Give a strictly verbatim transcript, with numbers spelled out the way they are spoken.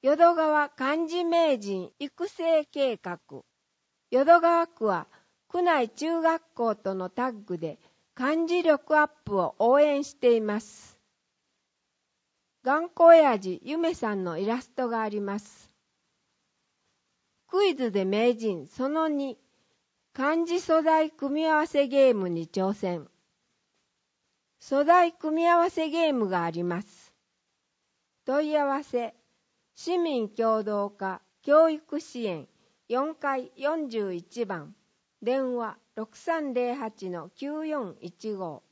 淀川漢字名人育成計画。淀川区は区内中学校とのタッグで漢字力アップを応援しています。頑固親父ゆめさんのイラストがあります。クイズで名人そのに、漢字素材組み合わせゲームに挑戦。素材組み合わせゲームがあります。問い合わせ、市民協働課教育支援よんかいよんじゅういちばん、電話 ろくさんぜろはちのきゅうよんいちご。